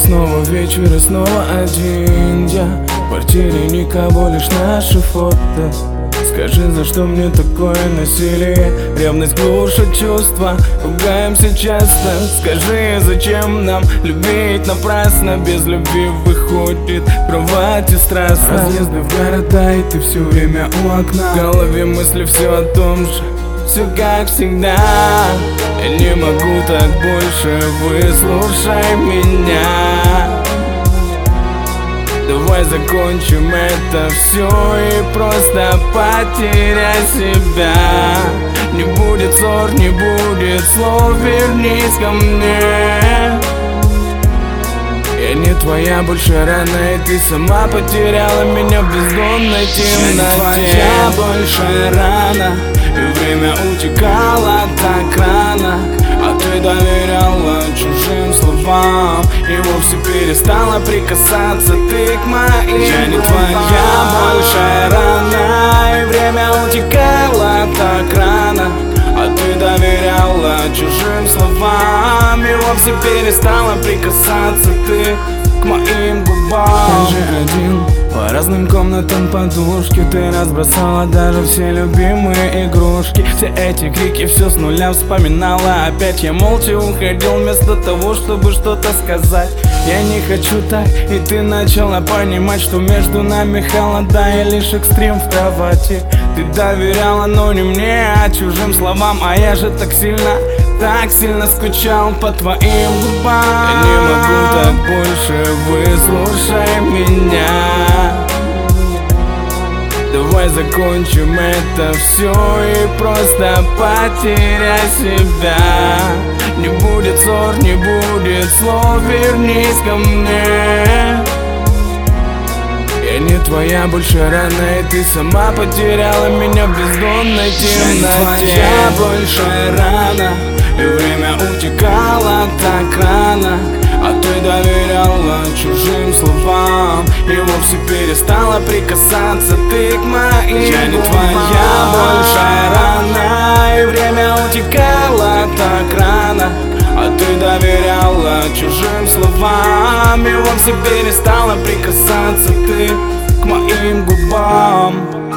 снова вечер и снова один я. В квартире никого, лишь наши фото. Скажи, за что мне такое насилие? Ревность глушит чувства, ругаемся часто. Скажи, зачем нам любить напрасно? Без любви выходит кровати страстно. Разъезды в города, и ты все время у окна. В голове мысли все о том же, все как всегда. Я не могу так больше, выслушай меня. Давай закончим это все и просто потеряй себя. Не будет ссор, не будет слов, вернись ко мне. Я не твоя больше рана, и ты сама потеряла меня в бездонной темноте. Я не твоя больше рана, и время утекало так рано. А ты доверяла чужим словам и вовсе перестала прикасаться ты к моим. Я не твоя больше рана, и время утекало так рано. А ты доверяла чужим словам и вовсе перестала прикасаться ты к моим губам. Я же один, по разным комнатам подушки. Ты разбросала даже все любимые игрушки. Все эти крики, все с нуля вспоминала. Опять я молча уходил вместо того, чтобы что-то сказать. Я не хочу так, и ты начала понимать, что между нами холода и лишь экстрим в кровати. Ты доверяла, но не мне, а чужим словам. А я же так сильно скучал по твоим губам. Я не могу так больше, выслушай меня. Давай закончим это все и просто потеряй себя. Не будет ссор, не будет слов, вернись ко мне. Я не твоя больше рана, и ты сама потеряла меня в бездонной темноте. Я не твоя больше рана, и время утекало так рано. А ты доверяла чужим словам и вовсе перестала прикасаться ты к моим. Я не твоя больше рана, и время утекало так рано. А ты доверяла чужим словам и вовсе перестала прикасаться ты к моим губам.